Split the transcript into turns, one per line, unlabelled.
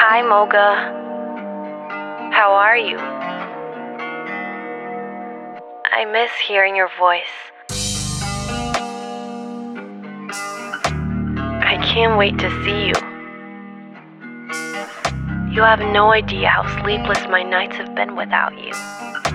Hi, Moga. How are you? I miss hearing your voice. I can't wait to see you. You have no idea how sleepless my nights have been without you.